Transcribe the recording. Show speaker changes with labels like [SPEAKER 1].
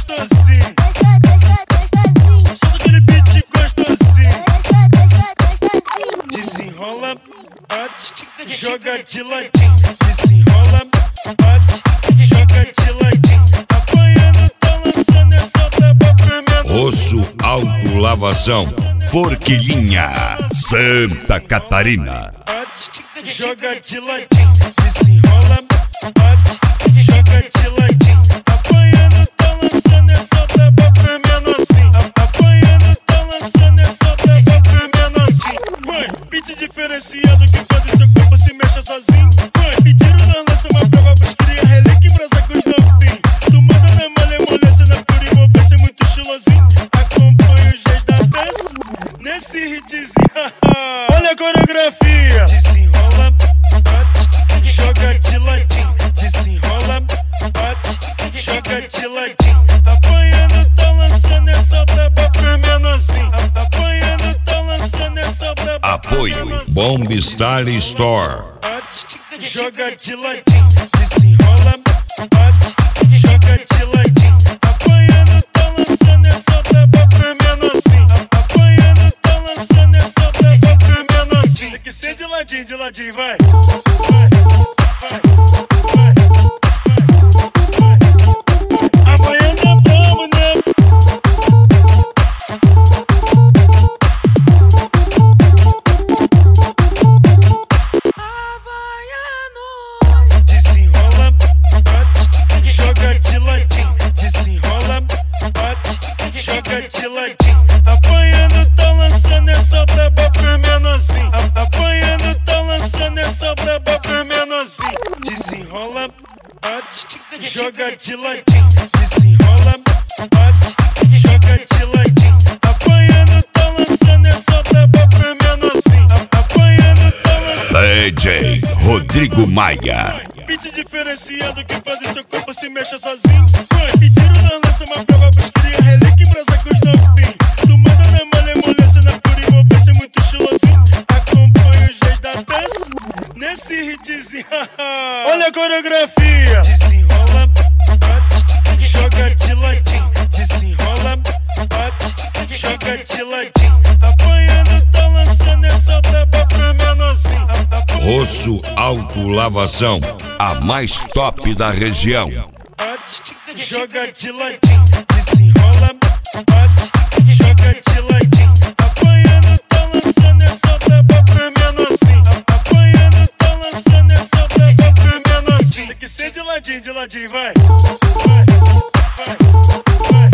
[SPEAKER 1] gostosinho. Solta aquele beat gostosinho. Desenrola, bate, joga de ladinho. Desenrola, bate, joga de ladinho. Apanhando, tá lançando essa braba pra minha.
[SPEAKER 2] Osso Alto Lavação, Forquilhinha, Santa Catarina.
[SPEAKER 1] Bate, joga de ladinho. Desenrola, bate, joga de ladinho. Apanhando, tá lançando essa braba pra minha nocinha. Apanhando, tá lançando essa braba pra minha nocinha. Vai, beat diferenciado que quando seu corpo se mexe sozinho. Vai, pediram na lança uma prova pros cria, relíquia em brasa com os novinhos. Tu manda na malemolência, na pura envolvência, muito estilosinho. Acompanha os reis da dança nesse hitzinho. Olha a coreografia. Desenrola, bate, joga de ladinho. Desenrola, bate, joga de ladinho. Apanhando, tá lançando essa braba pra minha nocinha. Apanhando, tá lançando essa braba.
[SPEAKER 2] Apoio Bomb Style Store.
[SPEAKER 1] Bate, joga de ladinho. Desenrola, bate, joga de ladinho. Apanhando, tá lançando essa braba pra minha nocinha. Apanhando, tá lançando essa braba pra minha nocinha. Tem que ser de ladinho, vai. Apanhando é brabo, né? Desenrola, bate, joga de ladinho. Desenrola, bate, joga de ladinho. Apanhando, tá lançando essa braba pra minha nocinha. Apanhando, tá lançando essa braba pra minha nocinha. Desenrola, bate, joga de ladinho. Desenrola, bate, joga de ladinho. Apanhando, tá lançando essa braba pra minha nocinha. Apanhando, tá lançando.
[SPEAKER 2] DJ Rodrigo Maia.
[SPEAKER 1] Beat diferenciado que faz o seu corpo se mexa sozinho. Vai, pediram na lança uma prova pros cria, relíquia em brasa com os novinhos. Tu manda na malemolência, na pura envolvência, muito estilosinho. Acompanha os reis da dança nesse hitzinho. Olha a coreografia. Desenrola, bate, joga de ladinho. Desenrola, bate, joga de ladinho. Apanhando, tá lançando essa braba pra minha nocinha.
[SPEAKER 2] Osso Alto Lavação, a mais top da região.
[SPEAKER 1] Bate, joga de ladinho. Desenrola, bate, joga de ladinho. Apanhando, tá lançando essa braba pra minha nocinha. Apanhando, tá lançando essa braba pra minha nocinha. Tem que ser de ladinho, vai.